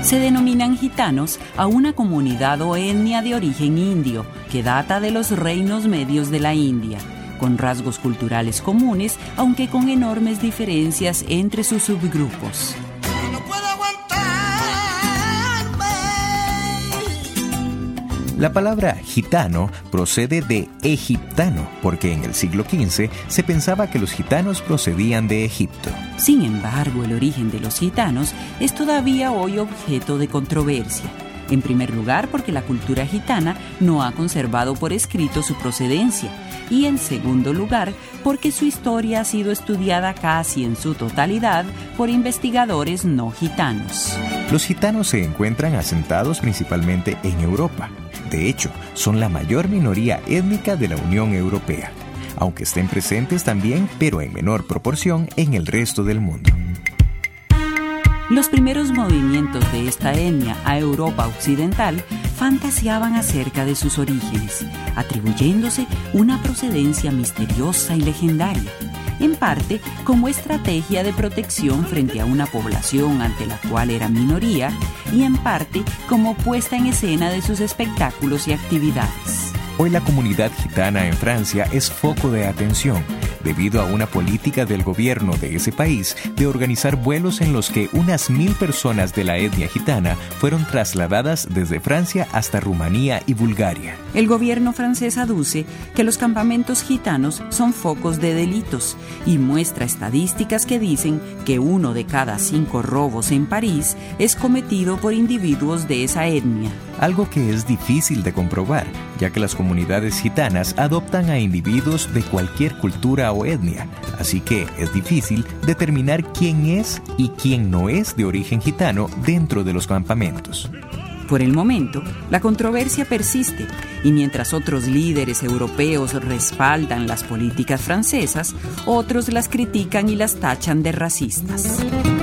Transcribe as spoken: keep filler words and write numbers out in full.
Se denominan gitanos a una comunidad o etnia de origen indio que data de los reinos medios de la India, con rasgos culturales comunes, aunque con enormes diferencias entre sus subgrupos. La palabra gitano procede de egiptano, porque en el siglo quince se pensaba que los gitanos procedían de Egipto. Sin embargo, el origen de los gitanos es todavía hoy objeto de controversia. En primer lugar, porque la cultura gitana no ha conservado por escrito su procedencia. Y en segundo lugar, porque su historia ha sido estudiada casi en su totalidad por investigadores no gitanos. Los gitanos se encuentran asentados principalmente en Europa. De hecho, son la mayor minoría étnica de la Unión Europea, aunque estén presentes también, pero en menor proporción, en el resto del mundo. Los primeros movimientos de esta etnia a Europa occidental fantaseaban acerca de sus orígenes, atribuyéndose una procedencia misteriosa y legendaria, en parte como estrategia de protección frente a una población ante la cual era minoría y en parte como puesta en escena de sus espectáculos y actividades. Hoy la comunidad gitana en Francia es foco de atención, debido a una política del gobierno de ese país de organizar vuelos en los que unas mil personas de la etnia gitana fueron trasladadas desde Francia hasta Rumanía y Bulgaria. El gobierno francés aduce que los campamentos gitanos son focos de delitos y muestra estadísticas que dicen que uno de cada cinco robos en París es cometido por individuos de esa etnia. Algo que es difícil de comprobar, ya que las comunidades gitanas adoptan a individuos de cualquier cultura o etnia, así que es difícil determinar quién es y quién no es de origen gitano dentro de los campamentos. Por el momento, la controversia persiste y mientras otros líderes europeos respaldan las políticas francesas, otros las critican y las tachan de racistas.